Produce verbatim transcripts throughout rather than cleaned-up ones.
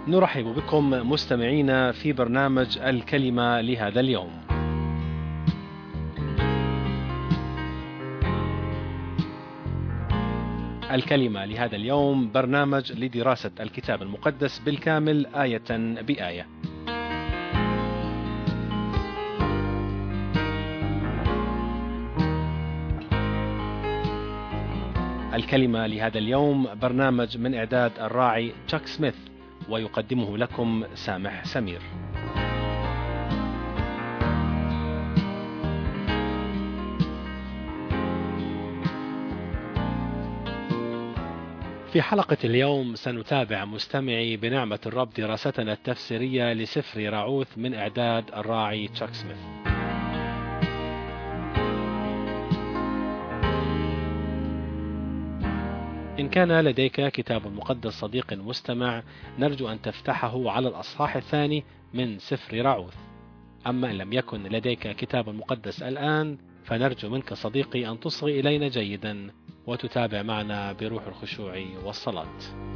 نرحب بكم مستمعينا في برنامج الكلمة لهذا اليوم. الكلمة لهذا اليوم برنامج لدراسة الكتاب المقدس بالكامل آية بآية. الكلمة لهذا اليوم برنامج من إعداد الراعي تشاك سميث، ويقدمه لكم سامح سمير. في حلقة اليوم سنتابع مستمعي بنعمة الرب دراستنا التفسيرية لسفر راعوث من إعداد الراعي تشاك سميث. إن كان لديك كتاب مقدس صديق مستمع، نرجو أن تفتحه على الأصحاح الثاني من سفر راعوث. أما إن لم يكن لديك كتاب مقدس الآن، فنرجو منك صديقي أن تصغي إلينا جيدا وتتابع معنا بروح الخشوع والصلاة.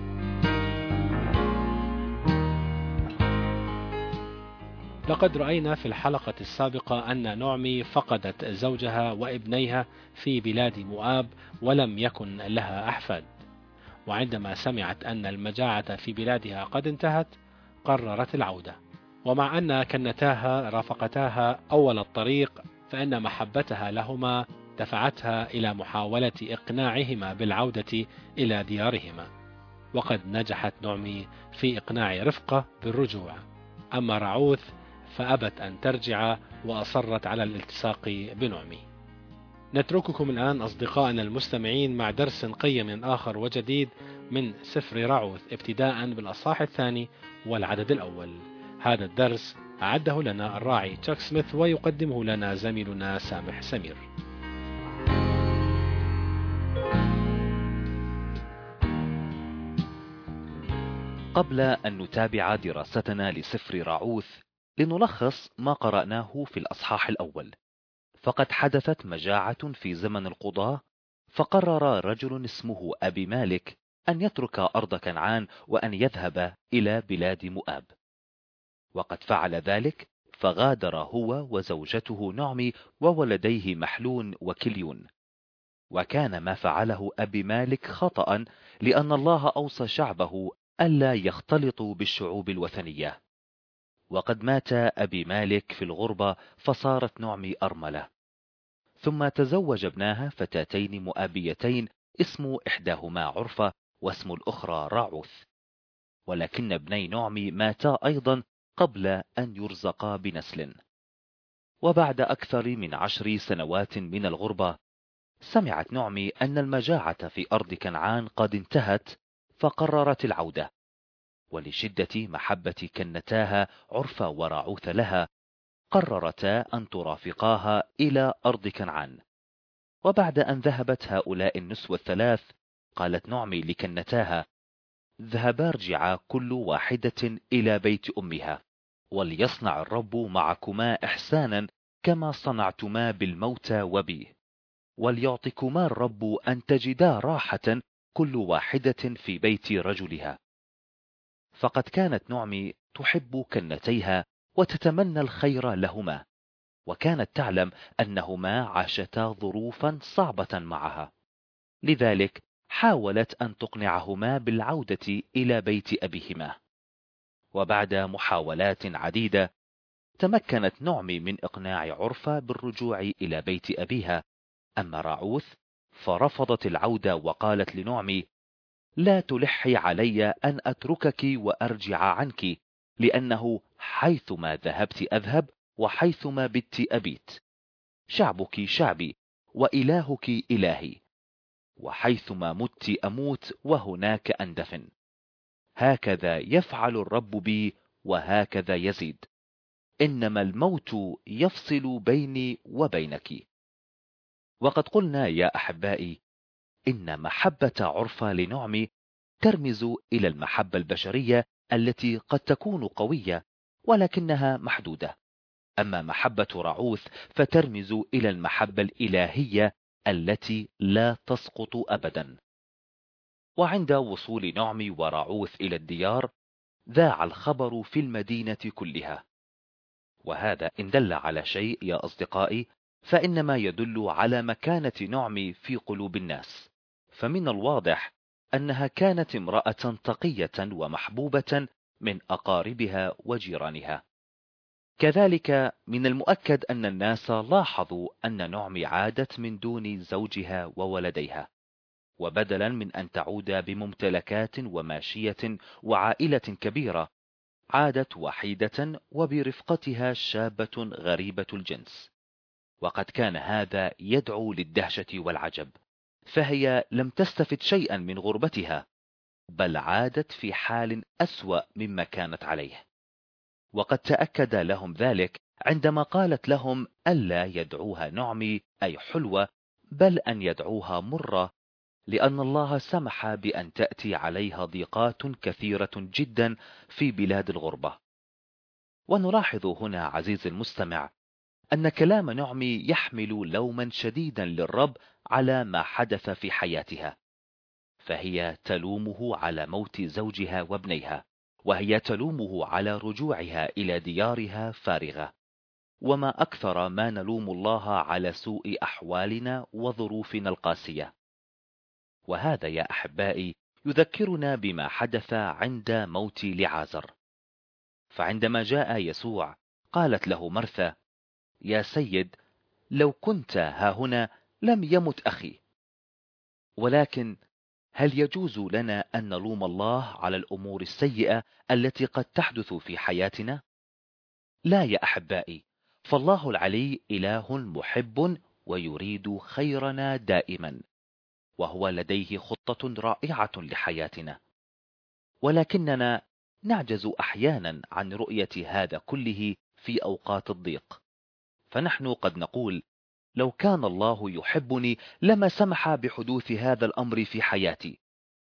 لقد رأينا في الحلقة السابقة أن نعمي فقدت زوجها وابنيها في بلاد مؤاب ولم يكن لها أحفاد، وعندما سمعت أن المجاعة في بلادها قد انتهت قررت العودة. ومع أن كنتاها رافقتاها أول الطريق، فإن محبتها لهما دفعتها إلى محاولة إقناعهما بالعودة إلى ديارهما، وقد نجحت نعمي في إقناع رفقة بالرجوع. أما راعوث فأبت أن ترجع وأصرت على الالتصاق بنعمي. نترككم الآن أصدقائنا المستمعين مع درس قيم آخر وجديد من سفر راعوث، ابتداء بالأصحاح الثاني والعدد الأول. هذا الدرس أعده لنا الراعي تشاك سميث ويقدمه لنا زميلنا سامح سمير. قبل أن نتابع دراستنا لسفر راعوث، لنلخص ما قرأناه في الأصحاح الأول. فقد حدثت مجاعة في زمن القضاة، فقرر رجل اسمه أبي مالك أن يترك أرض كنعان وأن يذهب إلى بلاد مؤاب، وقد فعل ذلك، فغادر هو وزوجته نعمي وولديه محلون وكليون. وكان ما فعله أبي مالك خطأ، لأن الله أوصى شعبه ألا يختلطوا بالشعوب الوثنية. وقد مات أبي مالك في الغربة، فصارت نعمي أرملة، ثم تزوج ابناها فتاتين مؤابيتين، اسم إحداهما عرفة واسم الأخرى راعوث. ولكن ابني نعمي ماتا أيضا قبل أن يرزقا بنسل. وبعد أكثر من عشر سنوات من الغربة، سمعت نعمي أن المجاعة في أرض كنعان قد انتهت، فقررت العودة. ولشدة محبة كنتاها عرفة وراعوث لها، قررتا أن ترافقاها إلى أرض كنعان. وبعد أن ذهبت هؤلاء النسوة الثلاث، قالت نعمي لكنتاها: ذهبا ارجعا كل واحدة إلى بيت أمها، وليصنع الرب معكما إحسانا كما صنعتما بالموتى وبي، وليعطكما الرب أن تجدا راحة كل واحدة في بيت رجلها. فقد كانت نعمي تحب كنتيها وتتمنى الخير لهما، وكانت تعلم أنهما عاشتا ظروفا صعبة معها، لذلك حاولت أن تقنعهما بالعودة إلى بيت أبيهما. وبعد محاولات عديدة، تمكنت نعمي من إقناع عرفة بالرجوع إلى بيت أبيها. أما راعوث فرفضت العودة، وقالت لنعمي: لا تلحي علي أن أتركك وأرجع عنك، لأنه حيثما ذهبت أذهب وحيثما بت أبيت. شعبك شعبي وإلهك إلهي، وحيثما مت أموت وهناك أندفن. هكذا يفعل الرب بي وهكذا يزيد، إنما الموت يفصل بيني وبينك. وقد قلنا يا أحبائي إن محبة عرفة لنعمي ترمز إلى المحبة البشرية التي قد تكون قوية ولكنها محدودة. أما محبة راعوث فترمز إلى المحبة الإلهية التي لا تسقط أبدا. وعند وصول نعمي وراعوث إلى الديار، ذاع الخبر في المدينة كلها. وهذا إن دل على شيء يا أصدقائي فإنما يدل على مكانة نعمي في قلوب الناس، فمن الواضح أنها كانت امرأة تقية ومحبوبة من أقاربها وجيرانها. كذلك من المؤكد أن الناس لاحظوا أن نعمي عادت من دون زوجها وولديها، وبدلا من أن تعود بممتلكات وماشية وعائلة كبيرة عادت وحيدة وبرفقتها شابة غريبة الجنس. وقد كان هذا يدعو للدهشة والعجب، فهي لم تستفد شيئا من غربتها، بل عادت في حال أسوأ مما كانت عليه. وقد تأكد لهم ذلك عندما قالت لهم ألا يدعوها نعمي أي حلوة، بل أن يدعوها مرة، لأن الله سمح بأن تأتي عليها ضيقات كثيرة جدا في بلاد الغربة. ونلاحظ هنا عزيزي المستمع أن كلام نعمي يحمل لوما شديدا للرب على ما حدث في حياتها، فهي تلومه على موت زوجها وابنيها، وهي تلومه على رجوعها إلى ديارها فارغة. وما أكثر ما نلوم الله على سوء أحوالنا وظروفنا القاسية. وهذا يا أحبائي يذكرنا بما حدث عند موت لعازر. فعندما جاء يسوع قالت له مرثا: يا سيد، لو كنت ها هنا لم يمت أخي. ولكن هل يجوز لنا أن نلوم الله على الأمور السيئة التي قد تحدث في حياتنا؟ لا يا أحبائي، فالله العلي إله محب ويريد خيرنا دائما، وهو لديه خطة رائعة لحياتنا. ولكننا نعجز أحيانا عن رؤية هذا كله في أوقات الضيق، فنحن قد نقول: لو كان الله يحبني لما سمح بحدوث هذا الأمر في حياتي.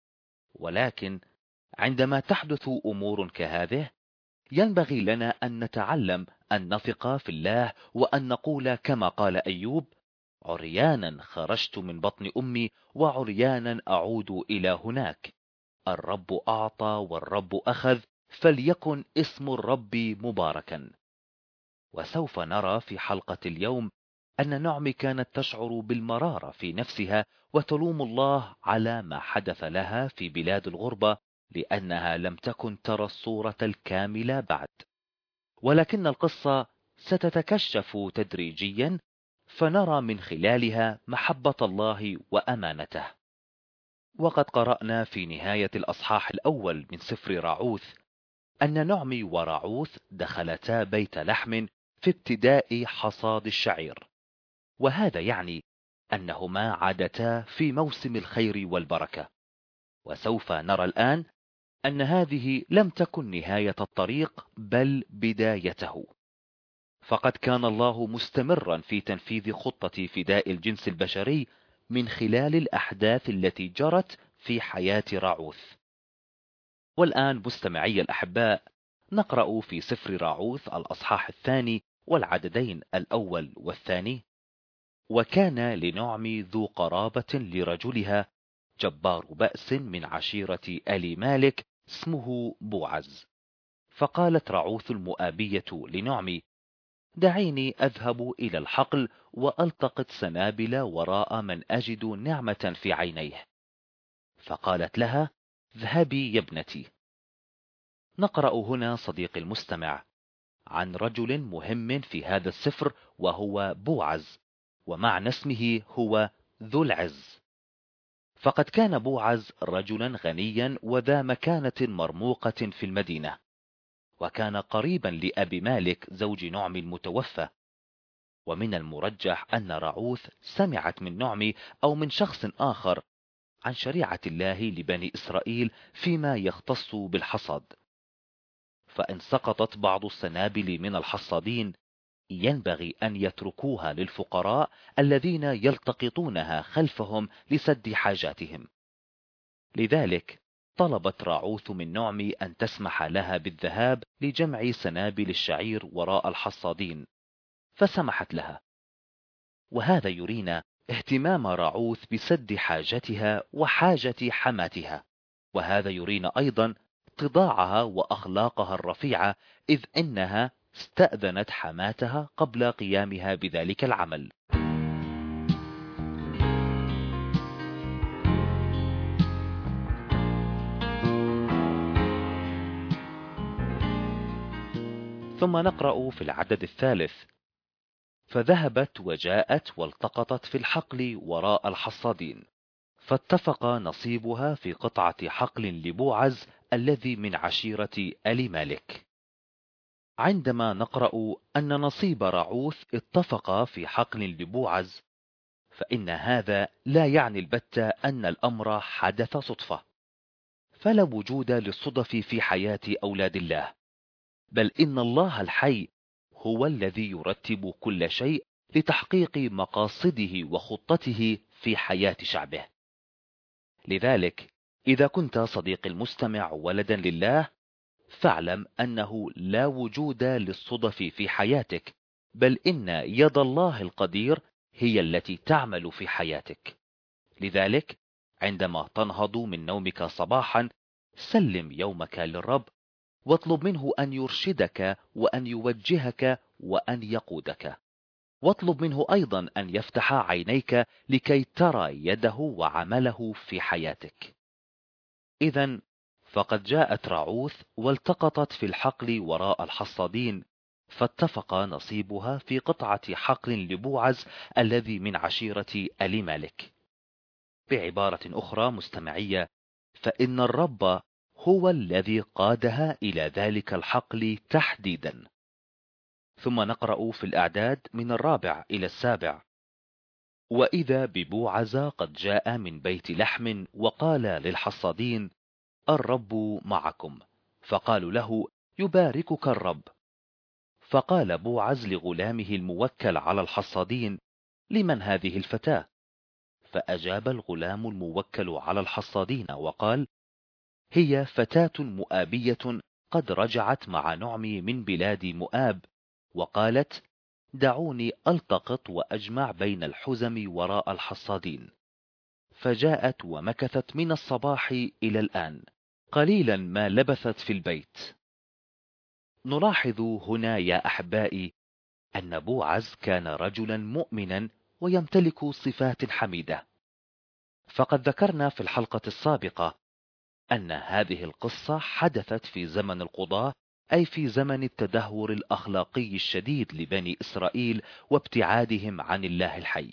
ولكن عندما تحدث أمور كهذه ينبغي لنا أن نتعلم أن نثق في الله، وأن نقول كما قال أيوب: عريانا خرجت من بطن أمي وعريانا أعود إلى هناك، الرب أعطى والرب أخذ، فليكن اسم الرب مباركا. وسوف نرى في حلقة اليوم أن نعمي كانت تشعر بالمرارة في نفسها وتلوم الله على ما حدث لها في بلاد الغربة، لأنها لم تكن ترى الصورة الكاملة بعد. ولكن القصة ستتكشف تدريجيا، فنرى من خلالها محبة الله وأمانته. وقد قرأنا في نهاية الأصحاح الأول من سفر راعوث أن نعمي وراعوث دخلتا بيت لحم في ابتداء حصاد الشعير، وهذا يعني أنهما عادتا في موسم الخير والبركة. وسوف نرى الآن أن هذه لم تكن نهاية الطريق بل بدايته، فقد كان الله مستمرا في تنفيذ خطة فداء الجنس البشري من خلال الأحداث التي جرت في حياة راعوث. والآن مستمعي الأحباء نقرأ في سفر راعوث الأصحاح الثاني والعددين الأول والثاني: وكان لنعمي ذو قرابة لرجلها جبار بأس من عشيرة آل مالك اسمه بوعز. فقالت راعوث المؤابية لنعمي: دعيني أذهب إلى الحقل وألتقط سنابل وراء من أجد نعمة في عينيه. فقالت لها: اذهبي يا ابنتي. نقرأ هنا صديقي المستمع عن رجل مهم في هذا السفر، وهو بوعز، ومعنى اسمه هو ذو العز. فقد كان بوعز رجلا غنيا وذا مكانة مرموقة في المدينة، وكان قريبا لأبي مالك زوج نعمي المتوفى. ومن المرجح أن راعوث سمعت من نعمي أو من شخص آخر عن شريعة الله لبني إسرائيل فيما يختص بالحصاد. فإن سقطت بعض السنابل من الحصادين ينبغي أن يتركوها للفقراء الذين يلتقطونها خلفهم لسد حاجاتهم. لذلك طلبت راعوث من نعمي أن تسمح لها بالذهاب لجمع سنابل الشعير وراء الحصادين، فسمحت لها. وهذا يرينا اهتمام راعوث بسد حاجتها وحاجة حماتها، وهذا يرينا أيضا واتضاعها وأخلاقها الرفيعة، إذ إنها استأذنت حماتها قبل قيامها بذلك العمل. ثم نقرأ في العدد الثالث: فذهبت وجاءت والتقطت في الحقل وراء الحصادين، فاتفق نصيبها في قطعة حقل لبوعز الذي من عشيرة آل مالك. عندما نقرأ أن نصيب رعوث اتفق في حقل لبوعز، فإن هذا لا يعني البتة أن الأمر حدث صدفة، فلا وجود للصدف في حياة أولاد الله، بل إن الله الحي هو الذي يرتب كل شيء لتحقيق مقاصده وخطته في حياة شعبه. لذلك إذا كنت صديق المستمع ولدا لله، فاعلم أنه لا وجود للصدف في حياتك، بل إن يد الله القدير هي التي تعمل في حياتك. لذلك عندما تنهض من نومك صباحا، سلم يومك للرب، واطلب منه أن يرشدك وأن يوجهك وأن يقودك، واطلب منه أيضا أن يفتح عينيك لكي ترى يده وعمله في حياتك. إذن فقد جاءت رعوث والتقطت في الحقل وراء الحصادين، فاتفق نصيبها في قطعة حقل لبوعز الذي من عشيرة آل مالك. بعبارة أخرى مستمعية، فإن الرب هو الذي قادها إلى ذلك الحقل تحديدا. ثم نقرأ في الأعداد من الرابع إلى السابع: وإذا ببوعز قد جاء من بيت لحم وقال للحصادين: الرب معكم. فقالوا له: يباركك الرب. فقال بوعز لغلامه الموكل على الحصادين: لمن هذه الفتاة؟ فأجاب الغلام الموكل على الحصادين وقال: هي فتاة مؤابية قد رجعت مع نعمي من بلاد مؤاب، وقالت: دعوني ألتقط وأجمع بين الحزم وراء الحصادين. فجاءت ومكثت من الصباح إلى الآن، قليلا ما لبثت في البيت. نلاحظ هنا يا أحبائي أن بوعز كان رجلا مؤمنا ويمتلك صفات حميدة. فقد ذكرنا في الحلقة السابقة أن هذه القصة حدثت في زمن القضاة، أي في زمن التدهور الأخلاقي الشديد لبني إسرائيل وابتعادهم عن الله الحي.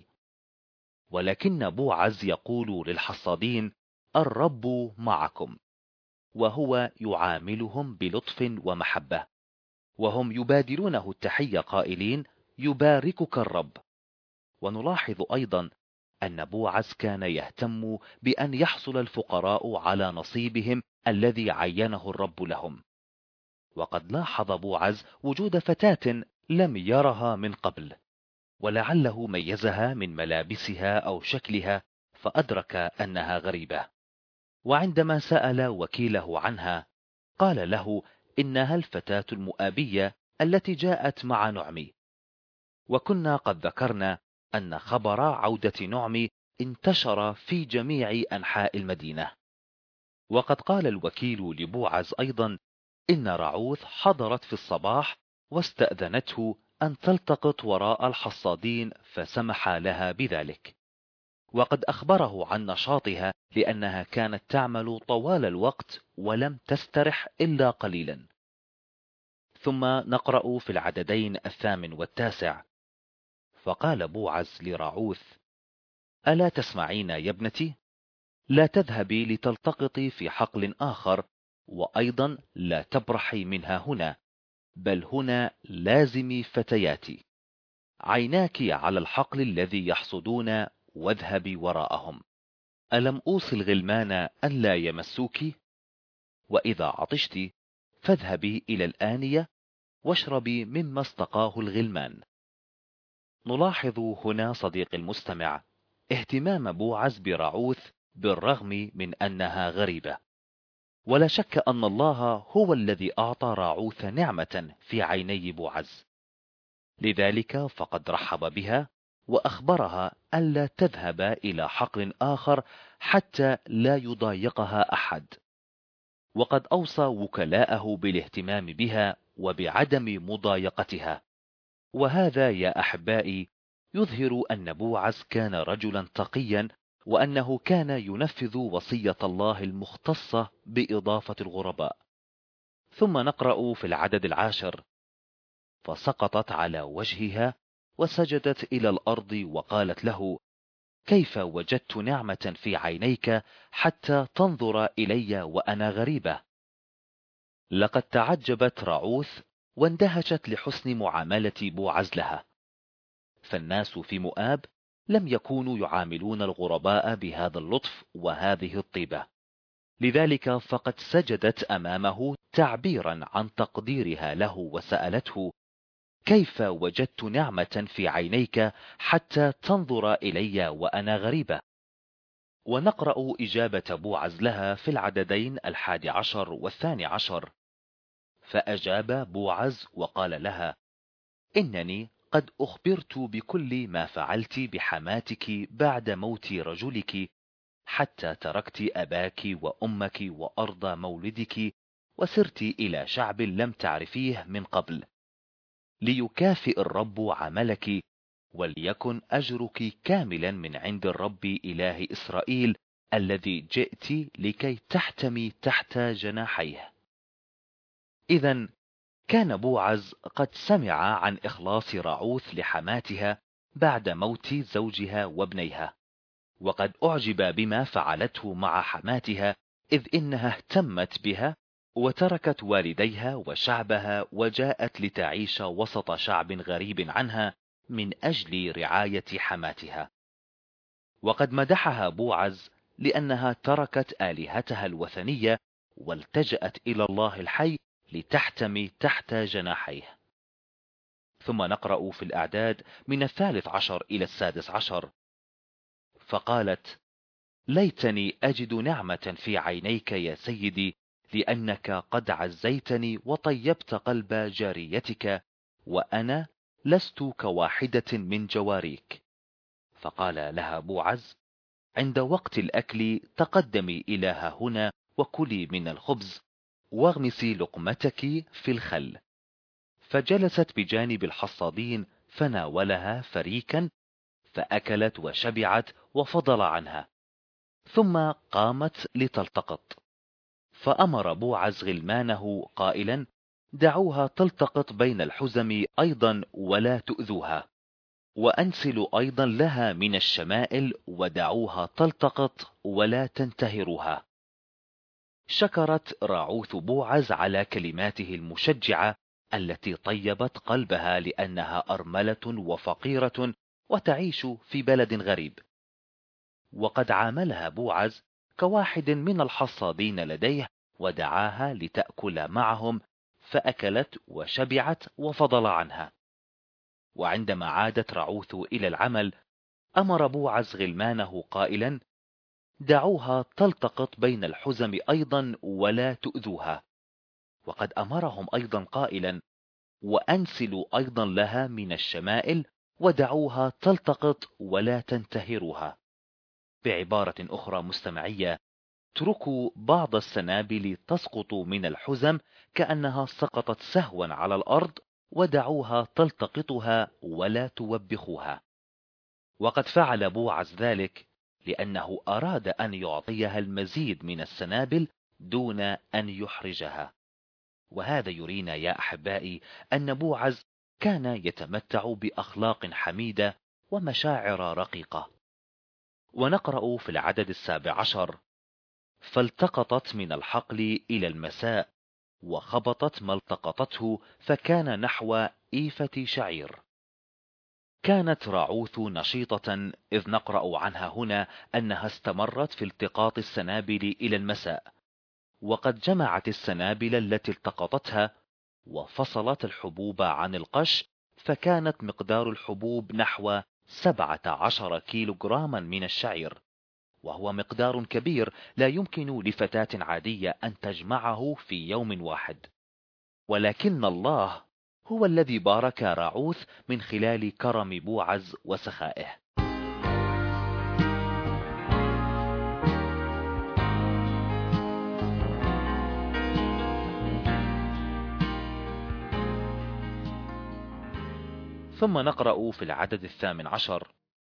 ولكن بوعز يقول للحصادين: الرب معكم، وهو يعاملهم بلطف ومحبة، وهم يبادلونه التحية قائلين: يباركك الرب. ونلاحظ أيضا أن بوعز كان يهتم بأن يحصل الفقراء على نصيبهم الذي عينه الرب لهم. وقد لاحظ بوعز وجود فتاة لم يرها من قبل، ولعله ميزها من ملابسها أو شكلها، فأدرك أنها غريبة. وعندما سأل وكيله عنها، قال له: إنها الفتاة المؤابية التي جاءت مع نعمي. وكنا قد ذكرنا أن خبر عودة نعمي انتشر في جميع أنحاء المدينة. وقد قال الوكيل لبوعز أيضا إن رعوث حضرت في الصباح واستأذنته أن تلتقط وراء الحصادين، فسمح لها بذلك. وقد أخبره عن نشاطها لأنها كانت تعمل طوال الوقت ولم تسترح إلا قليلا. ثم نقرأ في العددين الثامن والتاسع: فقال بوعز لرعوث: ألا تسمعين يا ابنتي؟ لا تذهبي لتلتقطي في حقل آخر، وأيضا لا تبرحي منها هنا، بل هنا لازمي فتياتي. عيناك على الحقل الذي يحصدون، واذهبي وراءهم. ألم أوصي الغلمان ألا يمسوك؟ وإذا عطشت فاذهبي إلى الآنية واشربي مما استقاه الغلمان. نلاحظ هنا صديق المستمع اهتمام بوعز برعوث بالرغم من أنها غريبة. ولا شك أن الله هو الذي أعطى رعوث نعمة في عيني بوعز، لذلك فقد رحب بها وأخبرها ألا تذهب إلى حقل آخر حتى لا يضايقها أحد. وقد أوصى وكلاءه بالاهتمام بها وبعدم مضايقتها. وهذا يا أحبائي يظهر أن بوعز كان رجلا تقيا، وأنه كان ينفذ وصية الله المختصة بإضافة الغرباء. ثم نقرأ في العدد العاشر: فسقطت على وجهها وسجدت إلى الأرض وقالت له: كيف وجدت نعمة في عينيك حتى تنظر إلي وأنا غريبة؟ لقد تعجبت رعوث واندهشت لحسن معاملة بوعز لها، فالناس في مؤاب لم يكونوا يعاملون الغرباء بهذا اللطف وهذه الطيبة، لذلك فقد سجدت أمامه تعبيرا عن تقديرها له، وسألته: كيف وجدت نعمة في عينيك حتى تنظر إلي وأنا غريبة؟ ونقرأ إجابة بوعز لها في العددين الحادي عشر والثاني عشر: فأجاب بوعز وقال لها: إنني قد أخبرت بكل ما فعلت بحماتك بعد موت رجلك، حتى تركت أباك وأمك وأرض مولدك وسرت إلى شعب لم تعرفيه من قبل، ليكافئ الرب عملك، وليكن أجرك كاملا من عند الرب إله إسرائيل الذي جئت لكي تحتمي تحت جناحيه. إذن كان بوعز قد سمع عن إخلاص رعوث لحماتها بعد موت زوجها وابنيها، وقد أعجب بما فعلته مع حماتها، إذ إنها اهتمت بها وتركت والديها وشعبها وجاءت لتعيش وسط شعب غريب عنها من أجل رعاية حماتها. وقد مدحها بوعز لأنها تركت آلهتها الوثنية والتجأت إلى الله الحي لتحتمي تحت جناحيه. ثم نقرأ في الأعداد من الثالث عشر إلى السادس عشر: فقالت: ليتني أجد نعمة في عينيك يا سيدي، لأنك قد عزيتني وطيبت قلب جاريتك، وأنا لست كواحدة من جواريك. فقال لها بوعز: عند وقت الأكل تقدمي إلى هنا وكلي من الخبز، واغمسي لقمتك في الخل. فجلست بجانب الحصادين فناولها فريكا، فأكلت وشبعت وفضل عنها، ثم قامت لتلتقط. فأمر بوعز غلمانه قائلا: دعوها تلتقط بين الحزم أيضا ولا تؤذوها، وأنسلوا أيضا لها من الشمائل ودعوها تلتقط ولا تنتهروها. شكرت راعوث بوعز على كلماته المشجعة التي طيبت قلبها، لأنها أرملة وفقيرة وتعيش في بلد غريب. وقد عاملها بوعز كواحد من الحصادين لديه، ودعاها لتأكل معهم، فأكلت وشبعت وفضل عنها. وعندما عادت رعوث إلى العمل أمر بوعز غلمانه قائلا: دعوها تلتقط بين الحزم أيضا ولا تؤذوها. وقد أمرهم أيضا قائلا: وأنسلوا أيضا لها من الشمائل ودعوها تلتقط ولا تنتهروها. بعبارة أخرى مستمعية، اتركوا بعض السنابل تسقط من الحزم كأنها سقطت سهوا على الأرض، ودعوها تلتقطها ولا توبخوها. وقد فعل بوعز ذلك لأنه أراد أن يعطيها المزيد من السنابل دون أن يحرجها. وهذا يرينا يا أحبائي أن بوعز كان يتمتع بأخلاق حميدة ومشاعر رقيقة. ونقرأ في العدد السابع عشر: فالتقطت من الحقل إلى المساء، وخبطت ما التقطته، فكان نحو إيفة شعير. كانت راعوث نشيطة، إذ نقرأ عنها هنا أنها استمرت في التقاط السنابل إلى المساء، وقد جمعت السنابل التي التقطتها وفصلت الحبوب عن القش، فكانت مقدار الحبوب نحو سبعة عشر كيلوغراما من الشعير، وهو مقدار كبير لا يمكن لفتاة عادية أن تجمعه في يوم واحد. ولكن الله هو الذي بارك راعوث من خلال كرم بوعز وسخائه. ثم نقرأ في العدد الثامن عشر: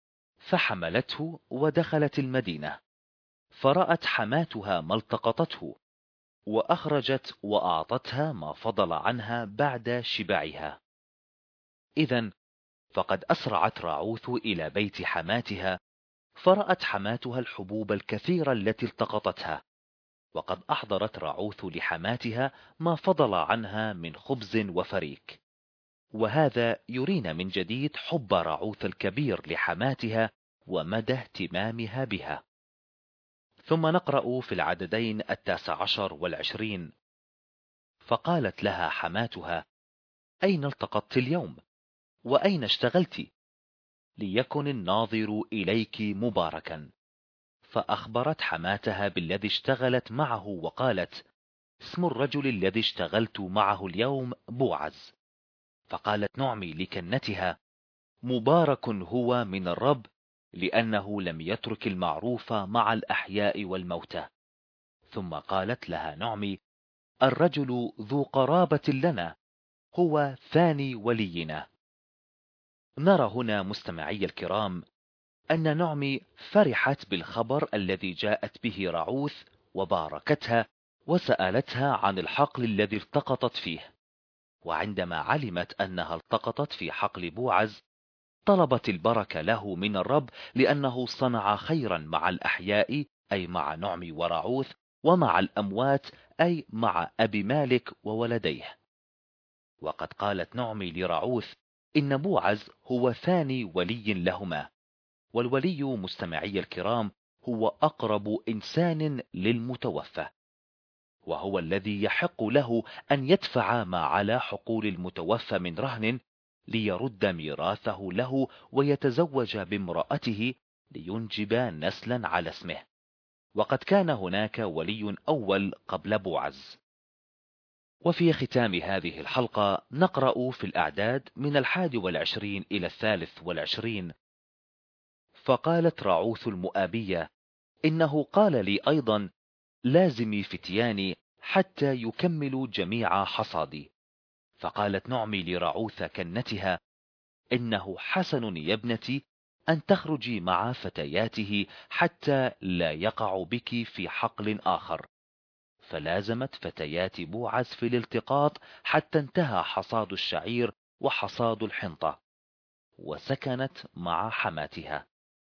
فحملته ودخلت المدينة، فرأت حماتها ما التقطته، وأخرجت وأعطتها ما فضل عنها بعد شبعها. إذن فقد أسرعت راعوث إلى بيت حماتها، فرأت حماتها الحبوب الكثيرة التي التقطتها، وقد أحضرت راعوث لحماتها ما فضل عنها من خبز وفريك. وهذا يرينا من جديد حب راعوث الكبير لحماتها ومدى اهتمامها بها. ثم نقرأ في العددين التاسع عشر والعشرين: فقالت لها حماتها: أين التقطت اليوم؟ وأين اشتغلت؟ ليكن الناظر إليك مباركا. فأخبرت حماتها بالذي اشتغلت معه، وقالت: اسم الرجل الذي اشتغلت معه اليوم بوعز. فقالت نعمي لكنتها: مبارك هو من الرب، لأنه لم يترك المعروف مع الأحياء والموتى. ثم قالت لها نعمي: الرجل ذو قرابة لنا، هو ثاني ولينا. نرى هنا مستمعي الكرام أن نعمي فرحت بالخبر الذي جاءت به راعوث، وباركتها وسألتها عن الحقل الذي التقطت فيه. وعندما علمت أنها التقطت في حقل بوعز، طلبت البركة له من الرب، لأنه صنع خيرا مع الأحياء أي مع نعمي وراعوث، ومع الأموات أي مع أبي مالك وولديه. وقد قالت نعمي لراعوث إن بوعز هو ثاني ولي لهما، والولي مستمعي الكرام هو أقرب إنسان للمتوفى، وهو الذي يحق له أن يدفع ما على حقول المتوفى من رهن ليرد ميراثه له ويتزوج بامرأته لينجب نسلا على اسمه. وقد كان هناك ولي أول قبل بوعز. وفي ختام هذه الحلقة نقرأ في الأعداد من الحادي والعشرين إلى الثالث والعشرين: فقالت راعوث المؤابية: إنه قال لي أيضا: لازمي فتياني حتى يكملوا جميع حصادي. فقالت نعمي لراعوث كنتها: إنه حسن يا ابنتي أن تخرجي مع فتياته حتى لا يقع بك في حقل آخر. فلازمت فتيات بوعز في الالتقاط حتى انتهى حصاد الشعير وحصاد الحنطة، وسكنت مع حماتها.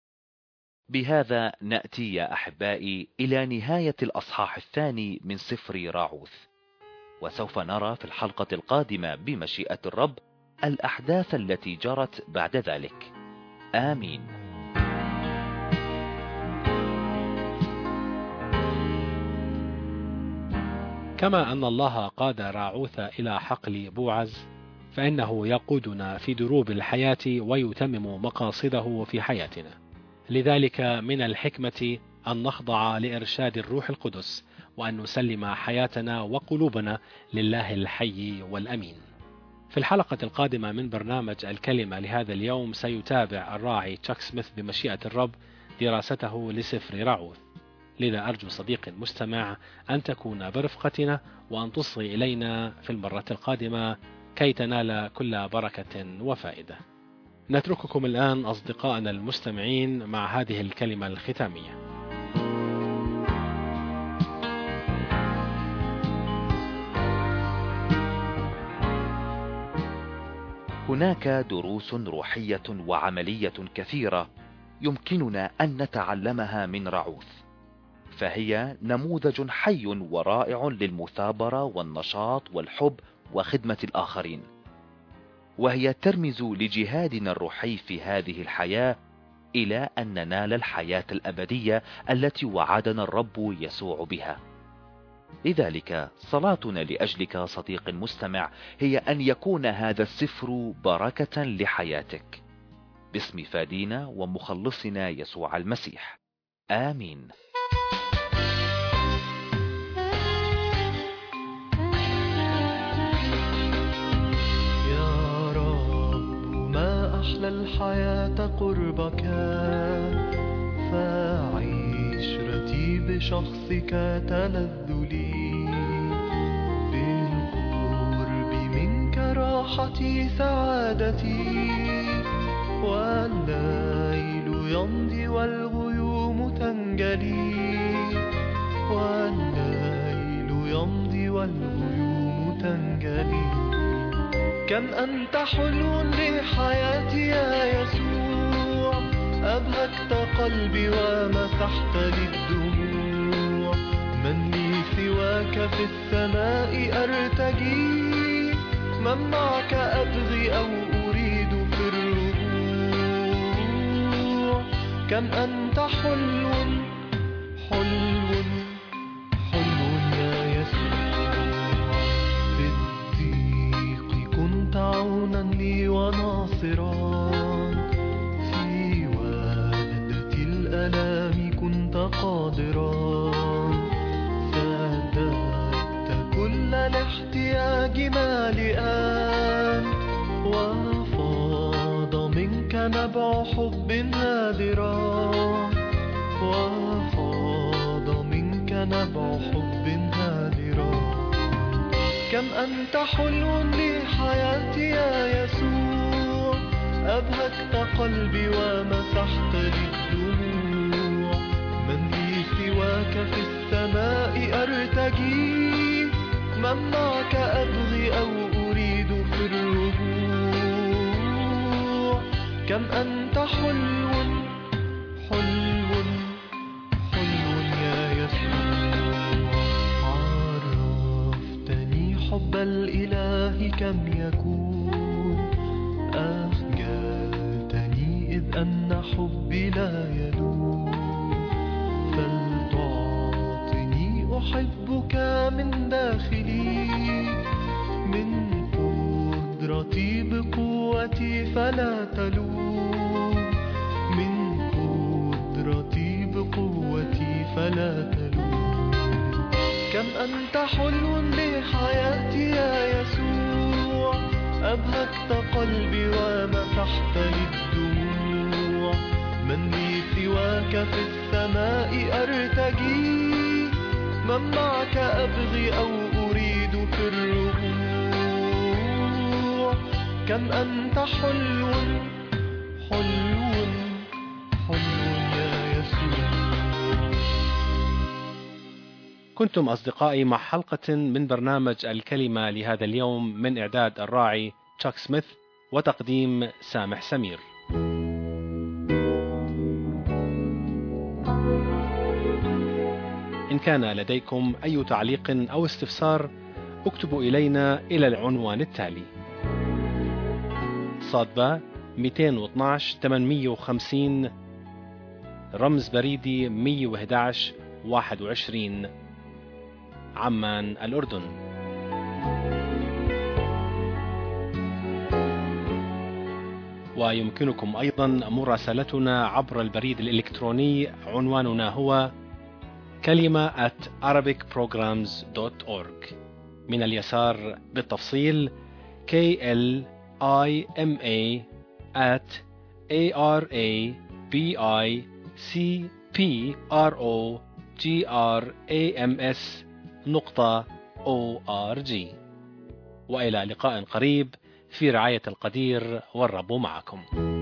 بهذا نأتي يا أحبائي إلى نهاية الأصحاح الثاني من سفر راعوث، وسوف نرى في الحلقة القادمة بمشيئة الرب الأحداث التي جرت بعد ذلك. آمين. كما أن الله قاد راعوث إلى حقل بوعز، فإنه يقودنا في دروب الحياة ويتمم مقاصده في حياتنا. لذلك من الحكمة أن نخضع لإرشاد الروح القدس، وأن نسلم حياتنا وقلوبنا لله الحي والأمين. في الحلقة القادمة من برنامج الكلمة لهذا اليوم سيتابع الراعي تشاك سميث بمشيئة الرب دراسته لسفر راعوث. لذا أرجو صديقي المستمع أن تكون برفقتنا وأن تصغي إلينا في المرة القادمة كي تنال كل بركة وفائدة. نترككم الآن أصدقائنا المستمعين مع هذه الكلمة الختامية. هناك دروس روحية وعملية كثيرة يمكننا أن نتعلمها من راعوث، فهي نموذج حي ورائع للمثابرة والنشاط والحب وخدمة الآخرين، وهي ترمز لجهادنا الروحي في هذه الحياة إلى أن ننال الحياة الأبدية التي وعدنا الرب يسوع بها. لذلك صلاتنا لأجلك صديق المستمع هي أن يكون هذا السفر بركة لحياتك، باسم فادينا ومخلصنا يسوع المسيح. آمين. يا رب ما أحلى الحياة قربك، فعشرتي بشخصك تلذ لي، بالقرب منك راحة راحتي سعادتي، والليل يمضي والغيوم تنجلي، والليل يمضي والغيوم تنجلي. كم أنت حلو لحياتي يا يسوع، أبهجت قلبي ومسحت لي الدموع. من لي سواك في السماء أرتجي، من معك أبغي أو أريد في الرجوع. كم أنت حلو حلو حلو يا يسوع. في الضيق كنت عونا لي وناصرا، في وهدة الألام كنت قادرا. سددت كل الاحتياج مالئا، وفاض منك نبع حب هادرا، وفاض منك نبع حب هادرا. كم أنت حلو لحياتي يا يسوع، أبهجت قلبي ومسحت لي الدموع. من لي سواك في السماء أرتجي، من معك أبغي أو أريد في الرجوع. كم أنت حلو حلو حلو يا يسوع. عرفتني حب الإله كم يكون، أخجلتني إذ أن حبي لا يدوم. فلتعطني أحبك من داخلي، من قدرتي بقوتي فلا تلوم، من قدرتي بقوتي فلا تلوم. كم أنت حلو لحياتي يا يسوع، أبهجت قلبي ومسحت لي الدموع. من لي سواك في السماء أرتجي، من معك أبغي أو أريد في الرجوع. كم أنت حلو حلو حلو يا يسوع. كنتم أصدقائي مع حلقة من برنامج الكلمة لهذا اليوم، من إعداد الراعي تشاك سميث وتقديم سامح سمير. إن كان لديكم أي تعليق أو استفسار اكتبوا إلينا إلى العنوان التالي: صادبة مئتين واثناشر ثمانمئة وخمسين، رمز بريدي مئة وأحد عشر واحد وعشرين، عمان الأردن. ويمكنكم أيضا مراسلتنا عبر البريد الإلكتروني، عنواننا هو كلمة at arabic programs dot org. من اليسار بالتفصيل K L I M A at A R A B I C P R O G R A M S نقطة O R G. وإلى لقاء قريب في رعاية القدير، والرب معكم.